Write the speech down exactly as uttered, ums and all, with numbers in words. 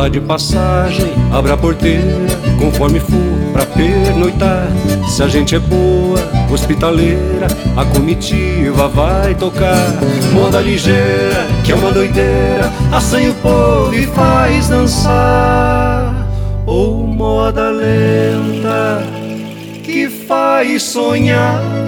tá de passagem, abra a porteira conforme for pra pernoitar. Se a gente é boa, hospitaleira, a comitiva vai tocar. Moda ligeira, que é uma doideira, assanha o povo e faz dançar. Ou moda lenta, que faz sonhar.